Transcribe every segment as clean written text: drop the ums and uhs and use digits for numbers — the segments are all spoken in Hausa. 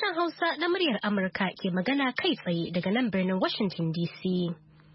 Sashen Hausa na muryar Amurka ke magana kai tsaye daga nan birnin Washington DC.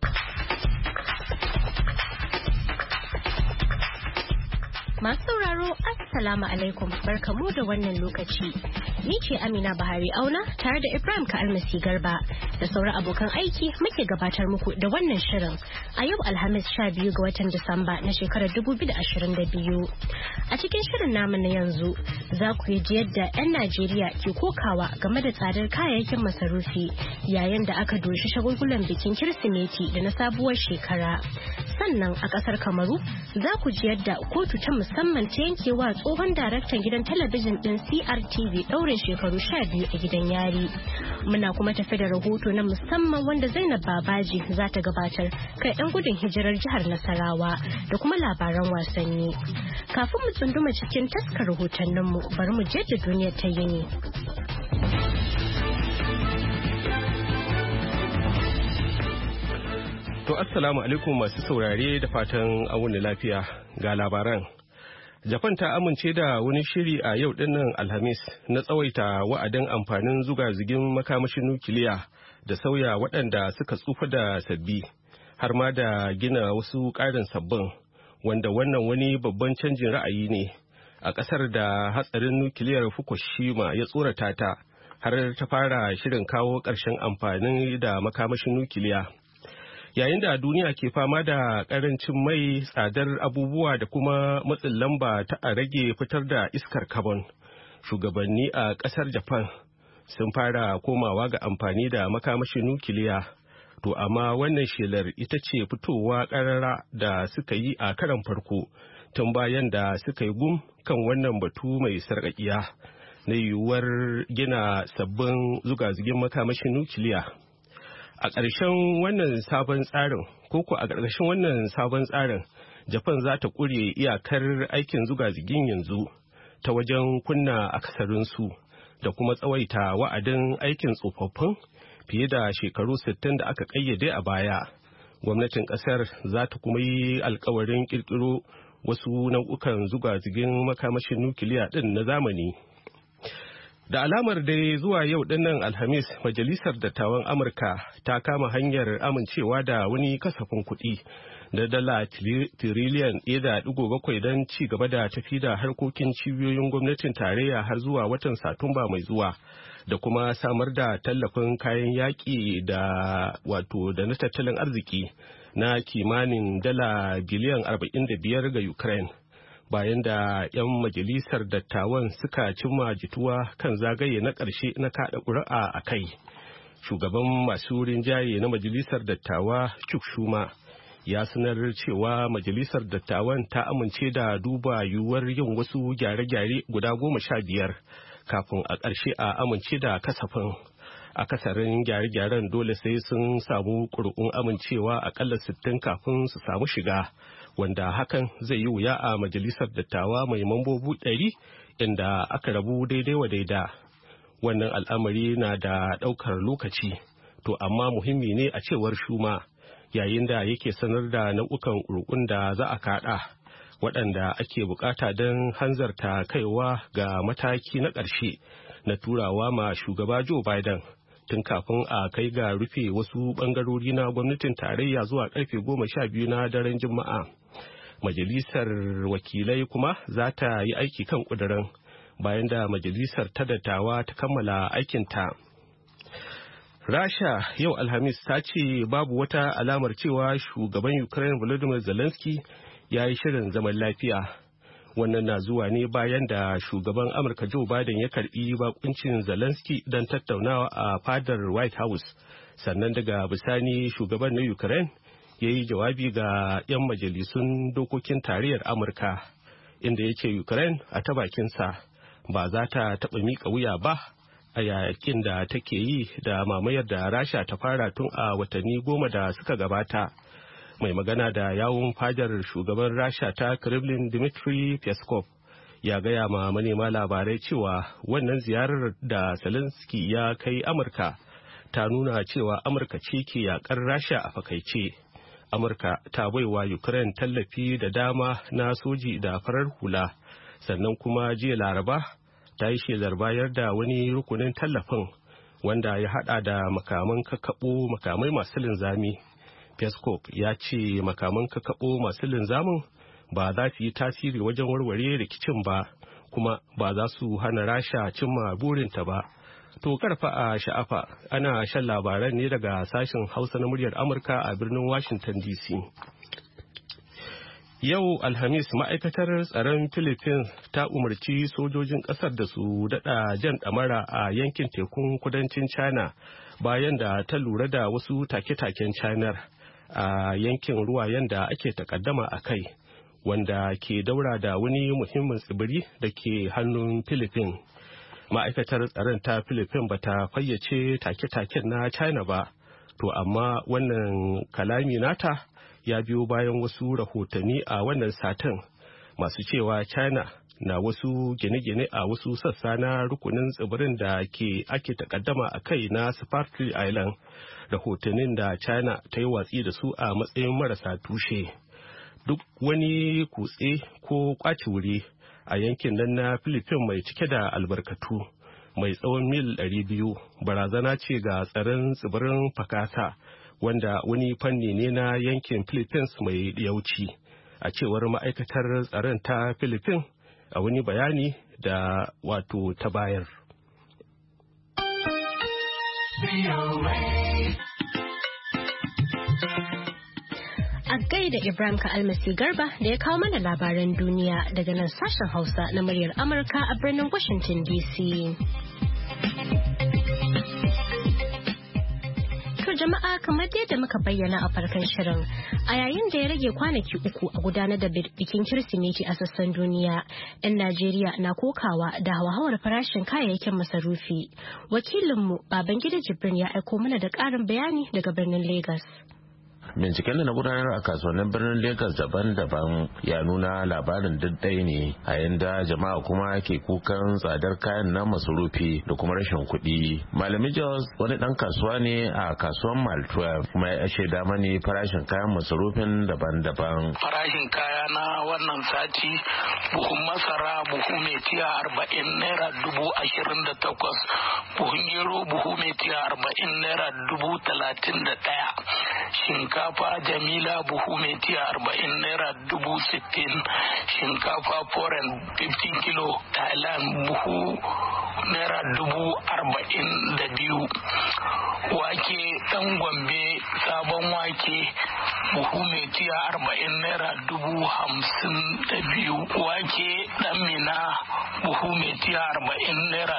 Masu sauraro, Assalamu alaikum, barkamu da wannan lokaci. Ni ce Amina Bahari Auna tare da Ibrahim Ka'almasi Garba da sauran abokan aiki muke gabatar muku da wannan shirin a yau Alhamis 12 ga watan Disamba na shekarar 2022. A cikin shirin namu na yanzu za ku yi yadda 'yan Najeriya ke kokawa game da tsadar kayayyakin masarufi yayin da aka doshi shagulgulan bikin Kirsimeti da na sabuwar shekara. Sannan a ƙasar Kamaru za ku ji yadda kotu ta musamman ta yankewa tsohon daraktan gidan talabijin ɗin CRTV ɗaurin shekaru 12 a gidan yari. Muna kuma tafi da rahoto na musamman wanda Zainab Babaji za ta gabatar kai ɗan gudun hijirar jihar Nasarawa da kuma labaran wasanni. Kafin mu tsunduma cikin taskar rahotanninmu bari mu je da duniyar ta yini. To assalamu alaikum masu saurare da fatan wuni lafiya ga labaran. Japan ta amince da wani shiri a yau dinnan Alhamis na tsawaita wa'adin amfanin zuga-zugin makamashin nukiliya da sauya waɗanda suka tsufa da sabbi har ma da gina wasu ƙarin sabbin wanda wannan wani babban canjin ra'ayi ne a ƙasar da hatsarin nukiliyar Fukushima ya tsorata ta har ta fara shirin kawo ƙarshen amfani da makamashin nukiliya. Yayin da duniya ke fama da karancin mai, tsadar abubuwa da kuma matsin lamba ta a rage fitar da iskar carbon, shugabanni a kasar Japan sun fara komawa ga amfani da makamashin nukiliya. To amma wannan shelar ita ce fitowa karara da suka yi a karan farko tun bayan da suka yi gum kan wannan batu mai sarƙaƙiya na yiwuwar gina sabbin zuga-zugin makamashin nukiliya. A ƙarshen wannan sabon tsarin, Japan za ta ƙure iyakar aikin zuga-zugin yanzu ta wajen kunna akasarinsu da kuma tsawaita wa'adin aikin tsofaffin fiye da shekaru 60 da aka ƙayyade a baya. Gwamnatin ƙasar za ta kuma yi alkawarin ƙirƙiro wasu nau'ukan zuga-zugin makamashin nukiliya ɗin na zamani. Da alamar dai zuwa yau dinnan Alhamis, Majalisar Dattawan Amurka ta kama hanyar amincewa da wani kasafin kuɗi da dala tiriliyan 1.7 don ci gaba da tafi da harkokin cibiyoyin gwamnatin tarayya har zuwa watan Satumba mai zuwa da kuma samar da tallafin kayan yaƙi da na tattalin arziki na kimanin dala biliyan 45 ga Ukraine. Bayan da 'yan majalisar dattawan suka cimma jituwa kan zagaye na ƙarshe na kaɗa ƙuri'a a kai. Shugaban masu rinjaye na majalisar dattawa Chuck Schumer ya sanar cewa majalisar dattawan ta amince da duba yiwuwar yin wasu gyare-gyare guda 15 kafin a ƙarshe a amince da kasafin. Akasarin gyare-gyaren dole sai sun samu ƙuri'un amincewa aƙalla 60 kafin su samu shiga. Wanda hakan zai yi wuya a majalisar dattawa mai mambobi 100 inda aka rabu daidai wa daida. Wannan al'amari na da ɗaukar lokaci, to amma muhimmi ne a cewar Shuma yayin da yake sanar da nau'ukan ƙuri'un da za a kaɗa waɗanda ake bukata don hanzarta kaiwa ga mataki na ƙarshe na turawa ma shugaba Joe Biden tun kafin a kai ga rufe wasu ɓangarori na gwamnatin tarayya zuwa ƙarfe 12 na daren Juma'a. Majalisar wakilai kuma za ta yi aiki kan ƙudurin bayan da majalisar ta dattawa ta kammala aikinta. Rasha yau Alhamis ta ce babu wata alamar cewa shugaban Ukraine Volodymyr Zelensky ya yi shirin zaman lafiya. Wannan na zuwa ne bayan da shugaban Amurka Joe Biden ya karbi bakuncin Zelensky don tattaunawa a fadar White House. Sannan daga bisani shugaban na Ukraine ya yi jawabi ga 'yan majalisun dokokin tarayyar Amurka inda ya ce Ukraine a ta bakinsa ba za ta taɓa miƙa wuya ba a yakin da take yi da mamayar da Rasha ta fara tun a watanni 10 da suka gabata. Mai magana da yawun fadar shugaban Rasha ta Kremlin Dmitry Peskov ya gaya ma manema labarai cewa wannan ziyarar da Zelensky ya kai Amurka ta nuna cewa Amurka ce ke yakar Rasha a fakaice. Amurka ta baiwa Ukraine tallafi da dama na soji da farar hula, sannan kuma jiya Laraba ta yi shelar bayar da wani rukunin tallafin wanda ya hada da makaman kakkaɓo makamai masu linzami. Peskov ya ce makaman kakkaɓo masu linzamin ba za su yi tasiri wajen warware rikicin ba, kuma ba za su hana Rasha cimma burinta ba. To karfa a sha'afa, ana shan labaran ne daga sashen Hausa na muryar Amurka a birnin Washington DC. Yau Alhamis, ma'aikatar tsaron Philippines ta umarci sojojin ƙasar da su daɗa jan ɗamara a yankin tekun kudancin China bayan da ta lura da wasu take-taken China a yankin ruwayen da ake takaddama a kai, wanda ke daura da wani muhimmin tsibiri da ke hannun Philippines. Ma'aikatar tsaron ta Philippines ba ta fayyace take-taken na China ba, to amma wannan kalami nata ya biyo bayan wasu rahotanni a wannan satin masu cewa China na wasu gine-gine a wasu sassa na rukunin tsibirin da ake takaddama a kai na Spratly Island, rahotannin da China ta yi watsi da su a matsayin marasa tushe. Duk wani kutse ko kwaci wuri a yankin nan na Philippines mai cike da albarkatu mai tsawon mil 200 barazana ce ga tsaron tsibirin Pakasa, wanda wani fanni ne na yankin Philippines mai yauci, a cewar ma'aikatar tsaron ta Philippines a wani bayani da ta bayar. A gaida Ibrahim Ka'almasi Garba da ya kawo mana labaran duniya daga nan sashen Hausa na muryar Amurka a birnin Washington DC. Jama'a, kamar yadda muka bayyana a farkon shirin, a yayin da ya rage kwanaki 3 a gudanar da bikin Kirsimeti a sassan duniya, 'yan Najeriya na kokawa da hauhawar farashin kayayyakin masarufi. Wakilinmu Babangida Jibrin ya aiko mana da ƙarin bayani daga birnin Lagos. Binciken da na gudanar a kasuwannin birnin Lagos daban-daban ya nuna labarin daddai ne, a yanda jama'a kuma ke kukan tsadar kayan na masarufi da kuma rashin kuɗi. Malami Jos wani ɗan kasuwa ne a kasuwan Mile 12 kuma ya shaida mani farashin kayan masarufin daban-daban. Farashin kaya na wannan sati buhun masara buhu mai tiya 40 naira 28,000, buhun gero buhu mai tiya 40 naira 31,000, shinkafa Jamila buhu mai tiya 40 naira 60,000, shinkafa foreign 15 kilo Thailand buhu naira 42,000, wake dan Gombe sabon wake buhu mai tiya 40 naira 52,000, wake dan Mina buhu mai tiya 40 naira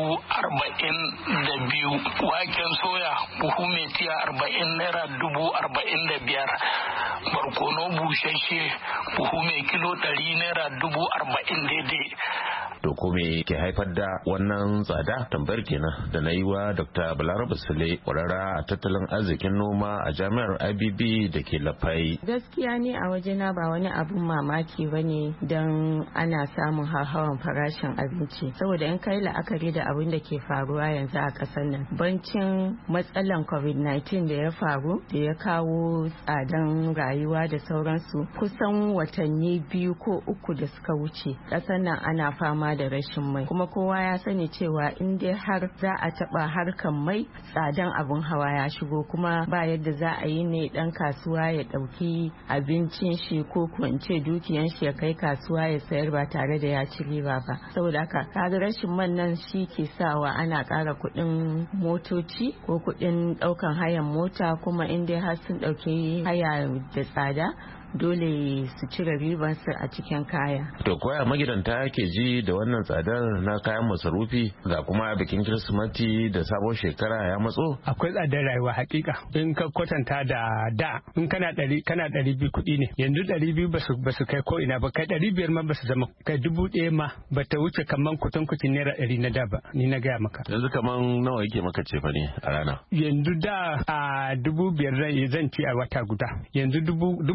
42,000, waken soya buhu mai tiya 40 naira 45,000, barkono bushashe buhu mai kilo 100 naira 40,000 daidai. To ko me ke haifar da wannan tsada? Tambayar kenan da na yi wa Dr. Balarabe Sule, kwararra a tattalin arzikin noma a jami'ar IBB da ke Lafai. Gaskiya ne a wajena ba wani abun mamaki ba ne don ana samun hauhawan farashin abinci, saboda in kai la'akari da abin da ke faruwa yanzu a ƙasar nan, bancin matsalan COVID-19 da ya faru da ya kawo tsadan rayuwa da sauransu, kusan watanni 2 ko 3 da suka wuce ƙasar nan ana fama da rashin mai, kuma kowa ya sani cewa in dai har za a taba harkan mai, tsadan abun hawa ya shigo, kuma ba yadda za a yi ne dan kasuwa ya dauki abincin shi ko kwance dukiyan shi ya kai kasuwa ya sayar ba tare da ya ci riba ba. Saboda haka kaga rashin man nan shi ke sawa ana ƙara kuɗin motoci ko kuɗin ɗaukan hayan mota, kuma in dai har sun ɗauki haya da tsada dole su cire ribansu a cikin kaya. To koya magidanta ke ji da wannan tsadar na kayan masarufi, ga kuma bikin Kirsimeti da sabon shekara ya matso? Akwai tsadar rayuwa hakika. In ka kwatanta da in kana 200 kuɗi ne, yanzu 200 ba su kai ko ina ba, kai 500 ma ba su zama, kai 1,000 ma ba ta wuce kaman kucin naira 100 na da ba, ni na gaya maka. Yanzu kaman nawa yake maka ce fa ne a rana? Yanzu da a 5,000 zan ci a wata guda, yanzu 20,000 ma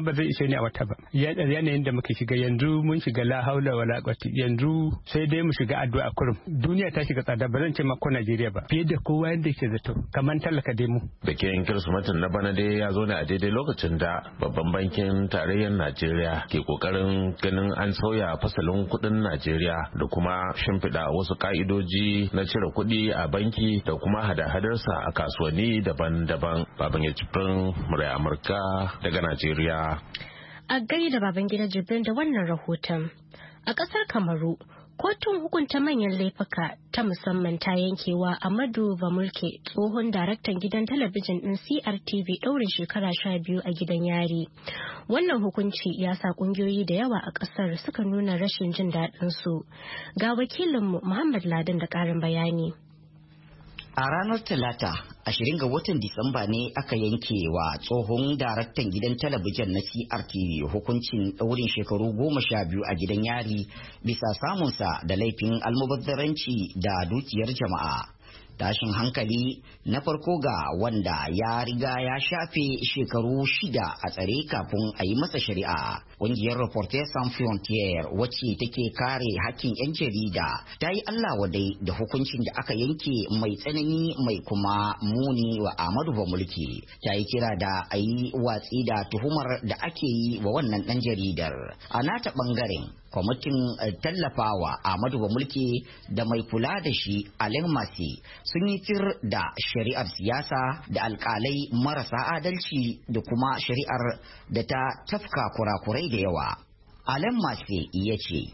ma ba zai ishe ni a wata ba. Yanayin da muke shiga yanzu mun shiga la haula wala quwwata, yanzu sai dai mu shiga addu'a kurum. Duniya ta shiga tsada, ba zan ce ma ko Najeriya ba, fiye da kowa yadda yake zato, kamar talaka dai mu. Bikin Kirsimetin na bana dai ya zo ne a daidai lokacin da babban bankin tarayyar Najeriya ke kokarin ganin an sauya fasalin kuɗin Najeriya da kuma shimfiɗa wasu ka'idoji na cire kuɗi a banki da kuma hada-hadarsa a kasuwanni daban-daban. Baban ya Jibrin, murai Amurka daga Najeriya. A gaida baban gida Jibrin da wannan rahoton. A ƙasar Kamaru, kotun hukunta manyan laifuka ta musamman ta yankewa Amadu Bamulke, tsohon daraktan gidan talabijin ɗin CRTV, ɗaurin shekara 12 a gidan yari. Wannan hukunci ya sa ƙungiyoyi da yawa a ƙasar suka nuna rashin jin daɗin su. Ga wakilinmu Muhammad Ladan da ƙarin bayani. A ranar Talata, 20 ga watan Disamba ne aka yanke wa tsohon daraktan gidan talabijin na CRTV hukuncin ɗaurin shekaru 12 a gidan yari bisa samunsa da laifin almubazzaranci da dukiyar jama'a. Tashin hankali na farko ga wanda ya riga ya shafe shekaru 6 a tsare kafin a yi masa shari'a. Ƙungiyar Reporters Sans Frontières wacce take kare hakkin 'yan jarida ta yi Allah wadai da hukuncin da aka yanke mai tsanani mai kuma muni wa Amadu Bamulke. Ta yi kira da a yi watsi da tuhumar da ake yi wa wannan ɗan jaridar. A nata ɓangaren, kwamitin tallafawa Amadu Bamulke da mai kula da shi Alain Masi sun yi tir da shari'ar siyasa da alkalai marasa adalci da kuma shari'ar da ta tafka kurakurai da yawa. Alain Masi ya ce,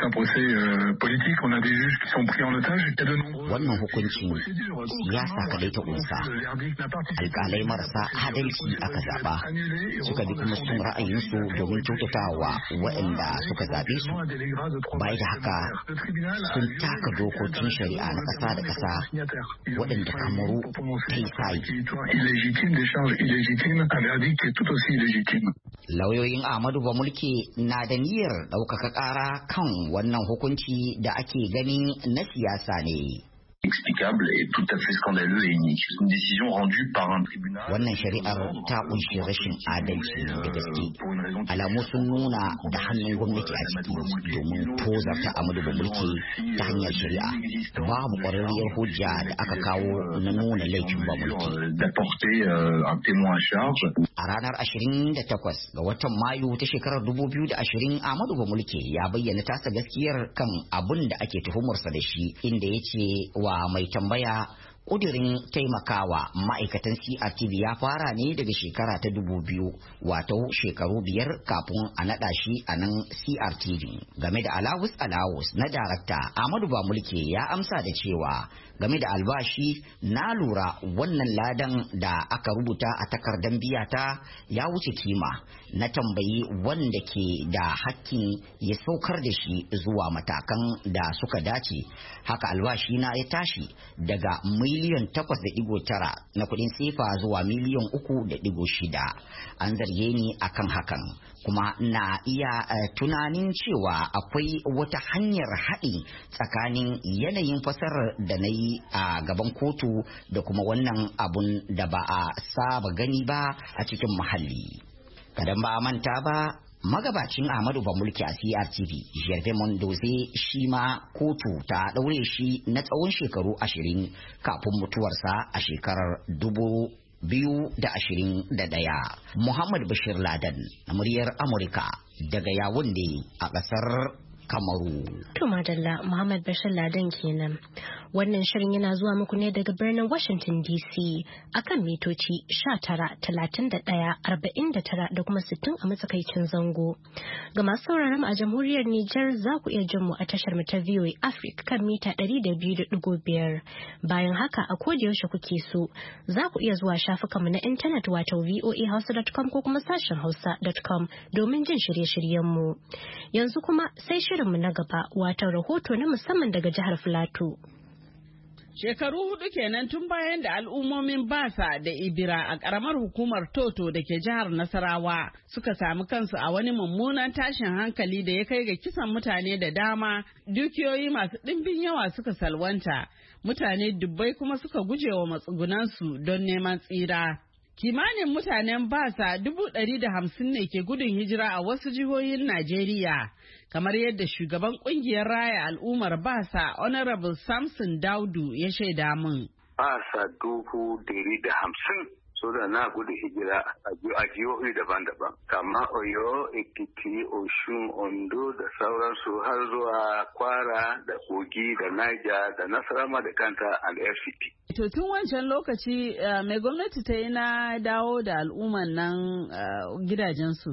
wannan hukuncin siyasa kadai ta kunsa, alkalai marasa adalci aka zaba, suka bi kuma sun ra'ayinsu domin kyautatawa waɗanda suka zabe su. Bai da haka sun taka dokokin shari'a na ƙasa da ƙasa waɗanda Kamaru ta yi sayi. Lauyoyin Amadu Bamulke na da niyyar ɗaukaka ƙara kan wannan hukunci da ake ganin na siyasa ne. Explicable et tout à fait scandaleux et inique. C'est une décision rendue par un tribunal. Wannan shari'ar ta kunshi rashin adalci da gaske. Alamu sun nuna da hannun gwamnati a ciki domin tozarta Amadu Bamulke ta hanyar shari'a. Babu ƙwararriyar hujja da aka kawo na nuna laifin Bamulke. A ranar 28 ga watan Mayu ta shekarar 2020, Amadu Bamulke ya bayyana tasa gaskiyar kan abin da ake tuhumarsa da shi, inda ya ce wa mai tambaya ƙudirin taimakawa ma'aikatan CRTV ya fara ne daga shekara ta 2000, wato shekaru 5 kafin a naɗa shi a nan CRTV. Game da alawus na darakta, Amadu Bamulke ya amsa da cewa game da albashi, na lura wannan ladan da aka rubuta a takardar biyata ya wuce kima. Na tambayi wanda ke da hakkin ya saukar da shi zuwa matakan da suka dace. Haka albashi na ya tashi daga miliyan 8.9 na kudin sefa zuwa miliyan 3.6. An zarge ni akan hakan, kuma na iya tunanin cewa akwai wata hanyar haɗi tsakanin yanayin fasarar da na yi a gaban kotu da kuma wannan abun da ba a saba gani ba a cikin muhalli. Kadan ba a manta ba, magabacin Amadu Bamulke a CRTV, Gervais Mondoze, shi ma kotu ta ɗaure shi na tsawon shekaru 20 kafin mutuwarsa a shekarar 2021. Muhammad Bashir Laden, na muryar Amurka daga Yawunde a ƙasar Kamaru. To madalla, Muhammad Bashir Laden kenan. Wannan shirin yana zuwa muku ne daga birnin Washington DC akan mitoci 19, 31, 49 da kuma 60 a matsakaicin zango. Ga masu sauraron a jamhuriyar Nijar, za ku iya jin mu a tashar mu ta VOA Africa kan mita 200.5. Bayan haka, a koda yaushe kuke so, za ku iya zuwa shafukanmu na intanet wato voahausa.com ko kuma sashen hausa.com domin jin shirye-shiryen mu. Yanzu kuma sai shirinmu na gaba, wato rahoto na musamman daga jihar Filato. Shekaru 4 kenan tun bayan da al'ummomin Basa da Ibira a ƙaramar hukumar Toto da ke jihar Nasarawa suka sami kansu a wani mummunan tashin hankali da ya kai ga kisan mutane da dama, dukiyoyi masu ɗimbin yawa suka salwanta, mutane dubbai kuma suka guje wa matsugunansu don neman tsira. Kimanin mutanen Basa 150,000 ne ke gudun hijira a wasu jihohin Najeriya, kamar yadda shugaban kungiyar raya al'ummar Basa Honorable Samson Daudu ya shaida min. Basa 150,000 da na gudun hijira a jihohi daban-daban, kama Oyo, Ekiti, Oshun, Ondo da sauransu har zuwa Kwara da Kogi da Niger da Nasarawa da kanta and FCT. To tun wancan lokaci mai gwamnati ta yi na dawo da al'umman nan gidajensu?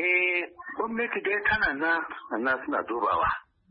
Gwamnati dai tana na suna dubawa.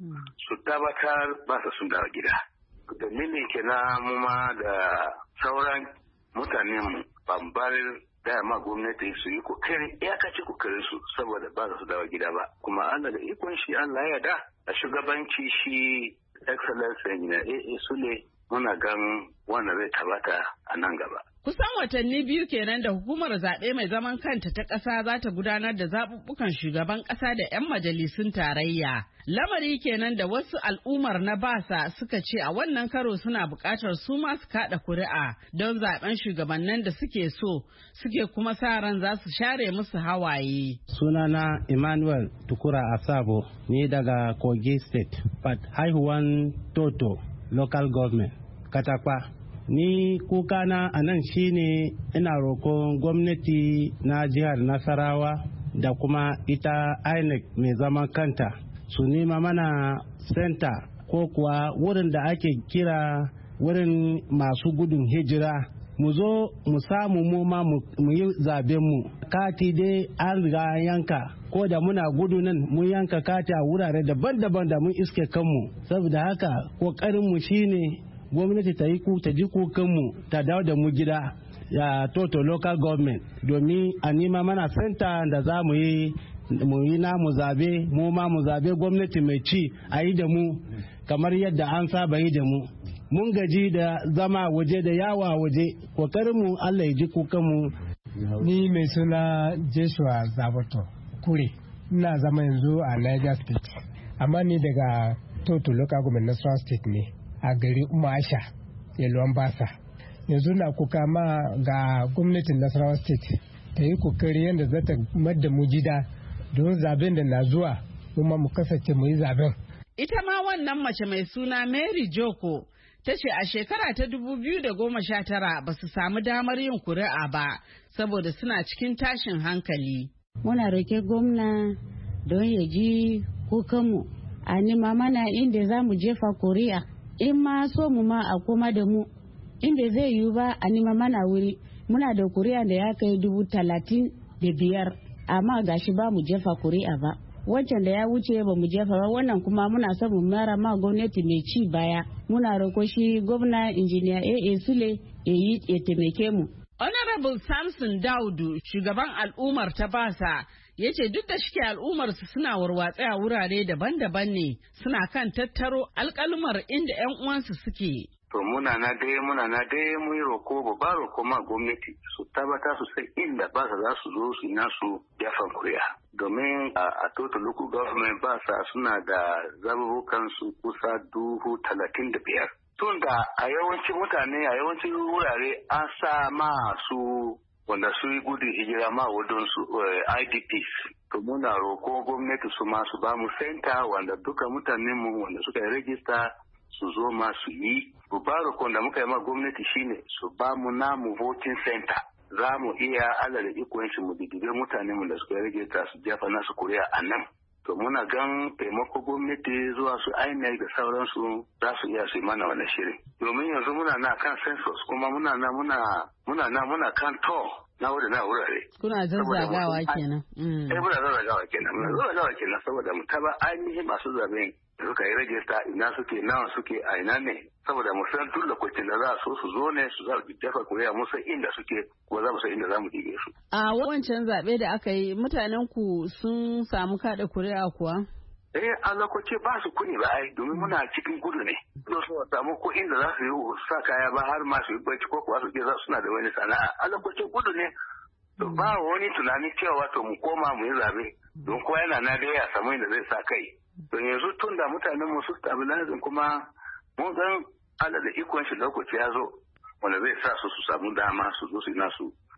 Su tabbatar ba su sun dawo gida. Dalilin kenan mu ma da sauran mutanen bambar dama gwamnati su yi kokari iyakaci kokarin su saboda ba su dawo gida ba. Kuma Allah da ikon shi Allah ya da a shugabanci shi Excellence na AA Sule muna gan wanda zai tabata a nan gaba. Kusan watanni 2 kenan da hukumar zaɓe mai zaman kanta ta ƙasa za ta gudanar da zaɓuɓɓukan shugaban ƙasa da 'yan majalisun tarayya. Lamari kenan da wasu al'ummar na Basa suka ce a wannan karo suna buƙatar su ma su kaɗa kuri'a don zaɓen shugabannin da suke so, suke kuma sa ran za su share musu hawaye. Sunana Emmanuel Tukura Asabo, ni daga Kogi State, haihuwan Toto, local government, Katakwa. Ni kukana a nan shine ina roƙon gwamnati na jihar Nasarawa da kuma ita INEC mai zaman kanta su nema mana center ko kuwa wurin da ake kira wurin masu gudun hijira mu zo mu samu mu ma mu yi zaben mu. Kati dai an riga yanka ko da muna gudu nan mun yanka kati a wurare daban-daban da mun iske kanmu, saboda haka kokarin mu shine gwamnati ta ji kukanmu ta dawo da mu gida ya Toto local government domin a nima mana senta da za mu yi namu zabe, mu ma mu zabe gwamnati mai ci a yi da mu kamar yadda an saba yi da mu. Mun gaji da zama waje da yawa waje, kokarinmu Allah ya ji kukanmu. Ni mai suna Joshua Zaboto Kure, ina zama yanzu a Niger State, amma ni daga Toto local government Nasarawa State ne. A gari Umasha, Yalwan Basa. Yanzu na kuka ma ga gwamnatin Nasarawa State ta yi kokari yadda za ta madda mu gida don zaben da na zuwa kuma mu kasance mu yi zaben. Ita ma wannan mace mai suna Mary Joko ta ce a shekara ta 2019 ba su samu damar yin kuri'a ba saboda suna cikin tashin hankali. Muna roke gwamna don ya ji kukanmu a nima mana inda za mu jefa kuri'a. In ma so mu ma a koma da mu inda zai yiwu ba a nima mana wuri, muna da kuri'a da ya kai 35,000 amma gashi ba mu jefa kuri'a ba. Wancan da ya wuce ba mu jefa ba, wannan kuma muna son mu mara ma gwamnati mai ci baya. Muna roƙo shi gwamna injiniya AA Sule ya taimake mu. Honorable Samson Daudu, shugaban al'ummar ta Basa, ya ce duk da shike al'ummarsu suna warwatse a wurare daban-daban ne, suna kan tattaro alƙalumar inda 'yan uwansu suke. To muna na dai mu yi roko babba roko ma gwamnati su tabbata su sai inda ba za su zo su nasu yafan kuriya. Domin a Toto local government Basa suna da zabubukan su kusa 35,000. Tun da a yawancin mutane a yawancin wurare an sa masu wanda su yi gudun hijira ma wadansu IDPs. To muna roko gwamnati su ma su ba mu senta wanda duka mutanenmu wanda suka yi rajista su zo ma su yi. Babbar roƙon da muka yi ma gwamnati shine su ba mu namu voting center. Za mu iya alal ikon shi mu didibe mutanenmu da suka yi rajista su jefa nasu kuri'a a nan. To muna gan taimako gwamnati zuwa su INEC da sauransu za su iya su yi mana wani shirin. Domin yanzu muna na kan census kuma muna kan tour na wurare. Kuna zazzagawa kenan. Muna zazzagawa kenan saboda mu taba ainihin masu zaben da suka yi rajista ina suke nawa suke a ina ne saboda mu san duk lokacin da za su zo ne su za su jefa kuri'a mu san inda suke ko za mu san inda za mu dige su. A wancan zaɓe da aka yi mutanen ku sun samu kaɗa kuri'a kuwa? A lokaci ba su kuni ba ai domin muna cikin gudu ne. Don su samu ko inda za su yi sa kaya ba har ma su yi bacci ko kuwa su ke za suna da wani sana'a. A lokacin gudu ne. To ba wani tunani cewa to mu koma mu yi zabe don kowa yana na dai ya samu inda zai sa kai. Don yanzu tun da mutanen mu su stabilizing kuma mun san Allah da ikon shi lokaci ya zo wanda zai sa su samu dama su zo su nasu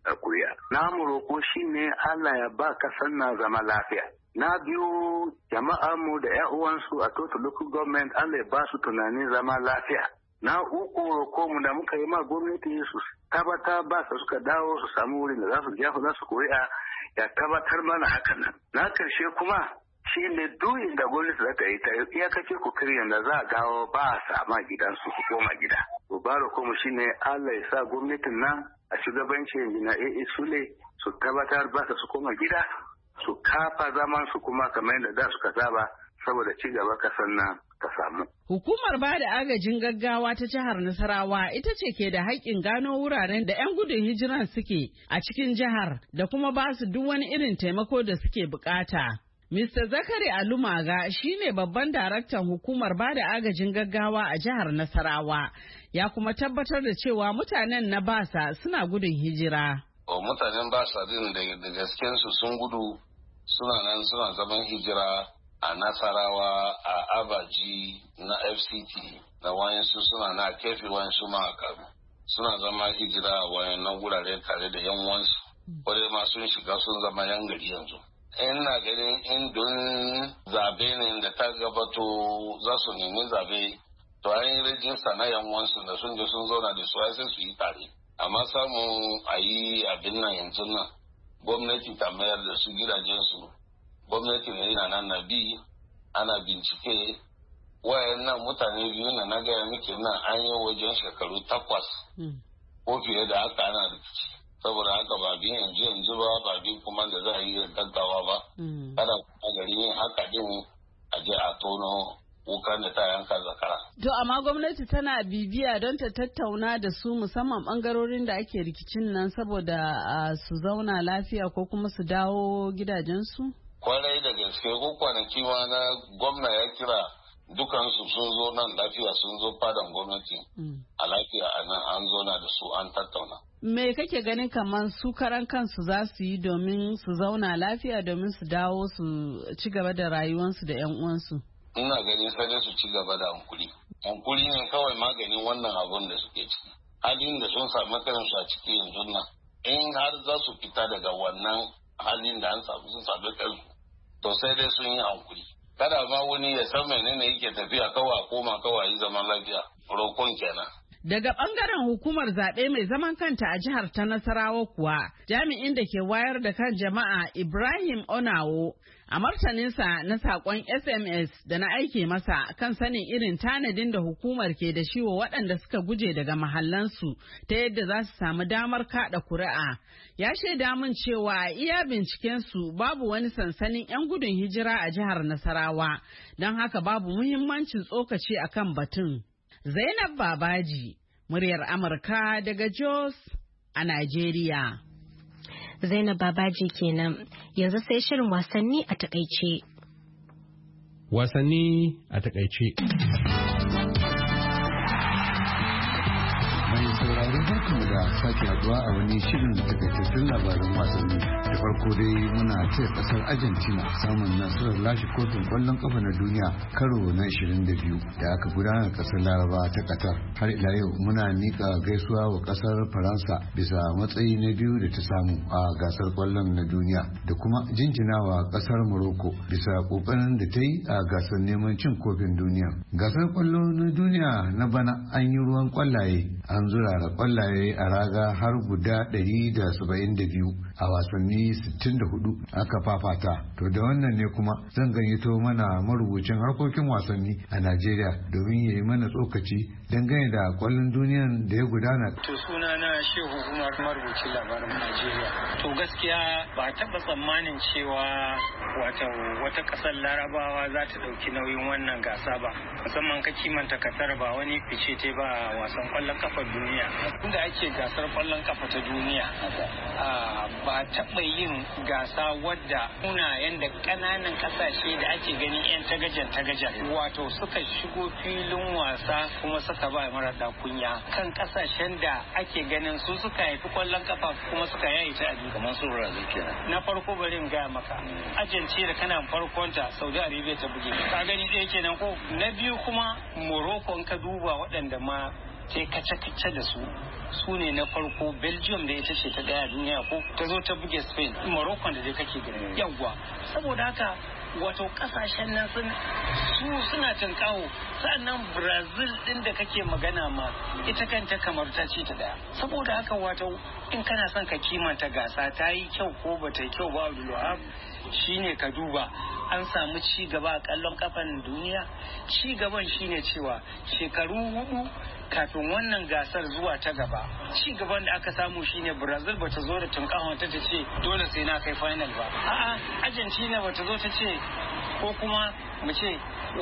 kuri'a. Namu roko shine Allah ya ba kasan na zama lafiya. Na biyu jama'armu da 'yan uwansu a total local government Allah ya ba su tunanin zama lafiya. Na uku roko mu da muka yi ma gwamnati su tabbatar ba su suka dawo su samu wurin da za su jefa za su kuri'a ya tabbatar mana hakan nan. Na karshe kuma shi ne duyin da gwamnati za ta yi ta iyakace kokarin da za a dawo ba a sama gidansu su koma gida. Baro kuma shi ne Allah ya sa gwamnatin nan a shugabancin na AA Sule su tabbatar ba su koma gida su kafa zaman su kuma kamar yadda da suka saba saboda ci gaba kasan nan ta samu. Hukumar ba da agajin gaggawa ta jihar Nasarawa ita ce ke da haƙƙin gano wuraren da 'yan gudun hijiran suke a cikin jihar da kuma ba su duk wani irin taimako da suke bukata. Mr. Zakari Alumaga shi ne babban daraktan hukumar ba da agajin gaggawa a jihar Nasarawa, ya kuma tabbatar da cewa mutanen na Basa suna gudun hijira. Mutanen Basa din da gaskensu sun gudu suna nan suna zaman hijira a Nasarawa, a Abaji, na FCT, da wayansu suna na Kefi, wayansu ma a Kano. Suna zama hijira a wayannan wurare tare da yan wansu, wadda ma sun shiga sun zama yan gari yanzu. Ina ganin in don zabe ne da ta gabato za su nemi zabe, to an yi rajinsa na yan wansu da sun je sun zauna da su sai su yi tare. Amma samu a yi abin nan yanzu nan, gwamnati ta mayar da su gidajensu. Gwamnati ne yana nan na bi ana bincike wayannan mutane biyu na gaya miki nan an yi wajen shekaru 8 ko fiye da haka ana rikici, saboda haka ba bin yanzu ba bin kuma da za a yi gaggawa ba kada kuma gari yin haka din a je a tono wukan da ta yanka zakara. To amma gwamnati tana bibiya don ta tattauna da su musamman bangarorin da ake rikicin nan saboda su zauna lafiya ko kuma su dawo gidajensu? Kwarai da gaske ko kwanaki ma na gwamna ya kira dukansu sun zo nan lafiya, sun zo fadan gwamnati a lafiya a nan an zo na da su an tattauna. Me kake ganin kamar su karan kansu za su yi domin su zauna lafiya domin su dawo su ci gaba da rayuwarsu da 'yan uwansu? Ina ganin sai dai su ci gaba da hankuri. Hankuri ne kawai maganin wannan abun da suke ciki. Halin da sun sami kansu a ciki yanzu nan, in har za su fita daga wannan halin da sun sami kansu, to sai dai sun yi hankuri. Kada ma wani ya san menene yake tafiya kawai koma kawai zaman lafiya. Rokon kenan. Daga bangaren hukumar zaɓe mai zaman kanta a jihar ta Nasarawa kuwa, jami'in da ke wayar da kan jama'a Ibrahim Onawo a martaninsa na saƙon SMS da na aike masa kan sanin irin tanadin da hukumar ke da shi wa waɗanda suka guje daga mahallansu ta yadda za su samu damar kaɗa kuri'a. Ya shaida min cewa a iya bincikensu babu wani sansanin 'yan gudun hijira a jihar Nasarawa, don haka babu muhimmancin tsokaci akan batun. Zainab Babaji, muryar Amurka daga Jos a Najeriya. Zainab Babaji kenan. Yanzu sai shirin wasanni a takaice. Wasanni a takaice. Mai sauraro barkamu da sake haduwa a wani shirin takaitattun labaran wasanni. Da farko dai muna ce kasar Argentina samun nasarar lashe kofin kwallon kafa na duniya karo na 22 da aka gudanar kasar Laraba ta Qatar. Har ila yau muna nika gaisuwa wa kasar Faransa bisa matsayi na biyu da ta samu a gasar kwallon na duniya da kuma jinjinawa kasar Morocco bisa kokarin da ta yi a gasar neman cin kofin duniya. Gasar kwallo na duniya na bana an yi ruwan kwallaye, an zurara kwallaye a raga har guda 172 a wasanni 64 aka fafata. To da wannan ne kuma zan gayyato mana marubucin harkokin wasanni a Najeriya domin ya yi mana tsokaci dangane da kwallon duniyan da ya gudana. To suna na Shehu Umar, marubucin labaran Najeriya. To gaskiya ba taɓa tsammanin cewa wata ƙasar Larabawa za ta ɗauki nauyin wannan gasa ba. Musamman ka kimanta Qatar ba wani fice ta ba wasan kwallon kafa duniya. Inda ake gasar kwallon kafa ta duniya ba taɓa yin gasa wadda nuna yadda ƙananan ƙasashe da ake ganin 'yan tagajen wato suka shigo filin wasa kuma suka ba mara kunya kan ƙasashen da ake ganin su suka haifi kwallon kafa kuma suka yayi ta a kamar su Brazil kenan. Na farko bari in gaya maka Argentina kana farkonta Saudi Arabia ta buge ka gani ɗaya kenan ko na biyu kuma Morocco in ka duba waɗanda ma ta yi kace-kace da su ne na farko. Belgium da ita ce ta daya duniya ko ta zo ta buge Spain, Morocco da dai kake gani yawwa. Saboda haka wato kasashen nan suna tunkawo. Sannan Brazil din da kake magana ma ita kanta kamar ta ce ta daya. Saboda haka wato in kana son ka kimanta gasa ta yi kyau ko ba ta yi kyau ba, Abdulwahab, shine ka duba an samu ci gaba a kallon kafan duniya. Ci gaban shine cewa shekaru 4 kafin wannan gasar zuwa ta gaba, ci gaban da aka samu shine Brazil bata zo da tunkahon ta ce dole sai na kai final ba. A'a, Argentina bata zo ta ce, ko kuma mu ce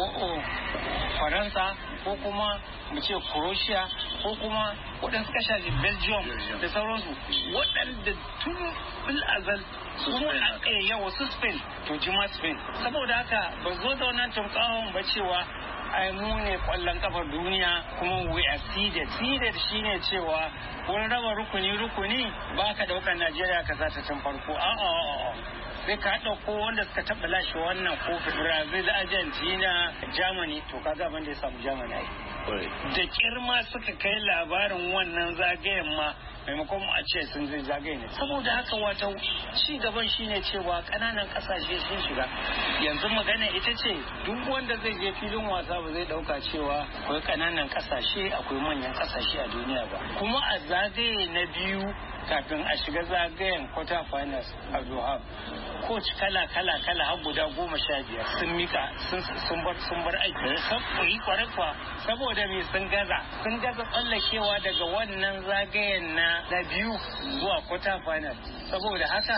Faransa, ko kuma mu ce Croatia, ko kuma waɗansu kasashe Belgium da sauransu, waɗanda tun bil azal kuma yawa su Spain to jima Spain. Saboda haka ba zo da wannan tunkahon ba cewa ai mu ne kwallon kafar duniya kuma we are seeded. Seeded shine cewa wani raba rukuni ba ka daukar Najeriya ka sata tun farko. A'a, sai ka ɗauko wanda suka taɓa lashe wannan kofi, Brazil, Argentina, Germany. To kaga abin da ya samu Germany ai da kirma suka kai labarin wannan zagayen ma maimakon a ce sun zai zagaye ne. Saboda haka wato ci gaban shine cewa kananan kasashe sun shiga. Yanzu magana ita ce duk wanda zai je filin wasa ba zai dauka cewa akwai kananan kasashe akwai manyan kasashe a duniya ba. Kuma a zagaye na biyu kafin a shiga zagayen quarter finals a Doha, coach kala har guda 15 sun mika sun bar aiki. Saboda kwarakwa saboda me sun gaza tsallakewa daga wannan zagayen na biyu zuwa quarter final. Saboda haka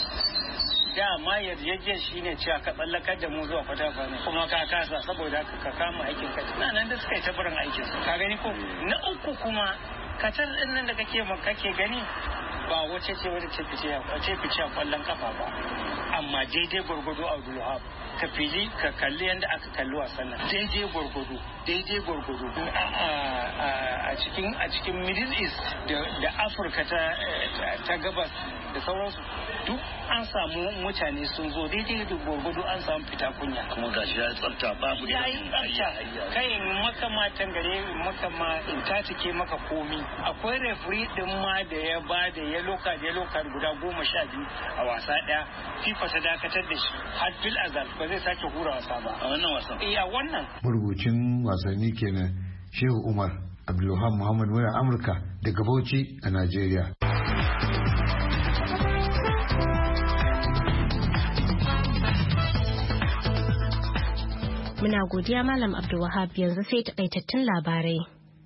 dama yarjejiyar shine cewa ka tsallakar da mu zuwa quarter final kuma ka kasa, saboda haka ka kama aikin ka. Nan da suka yi ta barin aikin su ka gani ko. Na uku kuma Qatar din nan da kake gani ba wace ce wadda ce fice a kwallon kafa ba, amma daidai gwargwado a Abdulwahab ka kalli yadda aka kalli wasan nan daidai gwargwado a cikin Middle East da Afirka ta gabas da sauransu duk an samu mutane sun zo daidai da gwargwado, an samu fita kunya kuma gashi ya tsafta babu da kai maka ma tangare maka ma in ta take maka komi. Akwai referee din ma da ya ba da yellow card guda 12 a wasa daya, FIFA ta dakatar da shi har fil azal ba zai sake hura wasa ba a wannan wasan. A wannan marubucin wasanni kenan Shehu Umar Abdulwahab Muhammad Mura Amurka daga Bauchi a Najeriya. Muna godiya Malam Abdulwahab. Yanzu sai takaitattun labarai.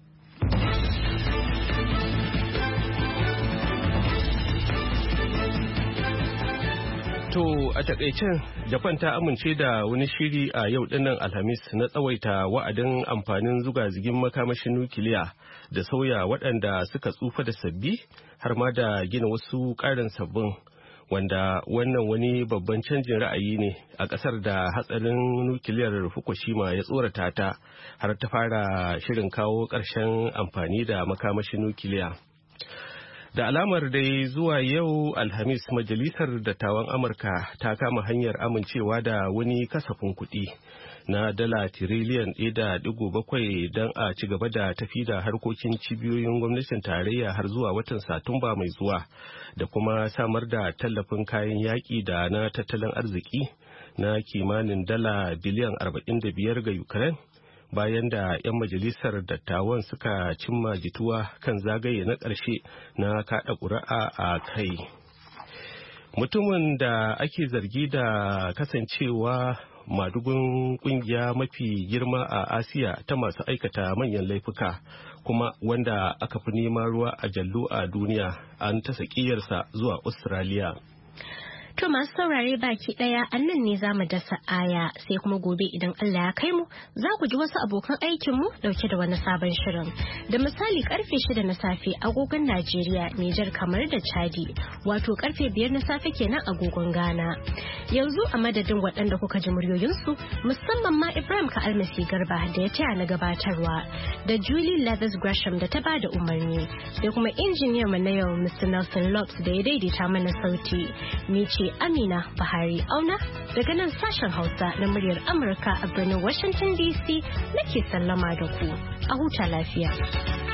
To a takaicen Japan ta amince da wani shiri a yau dinnan Alhamis na tsawaita wa'adin amfanin zugazigin makamashin nukiliya da sauya waɗanda suka tsufa da sabbi har ma da gina wasu ƙarin sabbin, wanda wannan wani babban canjin ra'ayi ne a ƙasar da hatsarin nukiliyar Fukushima ya tsorata ta har ta fara shirin kawo ƙarshen amfani da makamashin nukiliya. Da alamar dai zuwa yau Alhamis Majalisar Dattawan Amurka ta kama hanyar amincewa da wani kasafin kuɗi na dala tiriliyan 1.7 don a ci gaba da tafi da harkokin cibiyoyin gwamnatin tarayya har zuwa watan Satumba mai zuwa, da kuma samar da tallafin kayan yaƙi da na tattalin arziki na kimanin dala biliyan 45 ga Ukraine. Bayan da 'yan majalisar dattawan suka cimma jituwa kan zagaye na ƙarshe na kaɗa ƙuri'a a kai. Mutumin da ake zargi da kasancewa madugun ƙungiya mafi girma a Asiya ta masu aikata manyan laifuka, kuma wanda aka fi neman ruwa a jallo a duniya, an ta sakiyarsa zuwa Australia. To masu saurare baki daya a nan ne zamu dasa aya, sai kuma gobe idan Allah ya kai mu za ku ji wasu abokan aikin mu dauke da wani sabon shirin. Da misali karfe 6 na safe agogon Najeriya, Nijar, kamar da Chadi, wato karfe 5 na safe kenan agogon Ghana. Yanzu a madadin waɗanda kuka ji muryoyinsu, musamman ma Ibrahim Ka'almasi Garba da ya taya na gabatarwa, da Julie Leathers Gresham da ta bada umarni, sai kuma injiniyar mu na yau Mr. Nelson Lopes da ya daidaita mana sauti. Ni ce Amina Bahari Auna daga nan sashen Hausa na muryar Amurka a birnin Washington DC nake sallama da ku. A huta lafiya.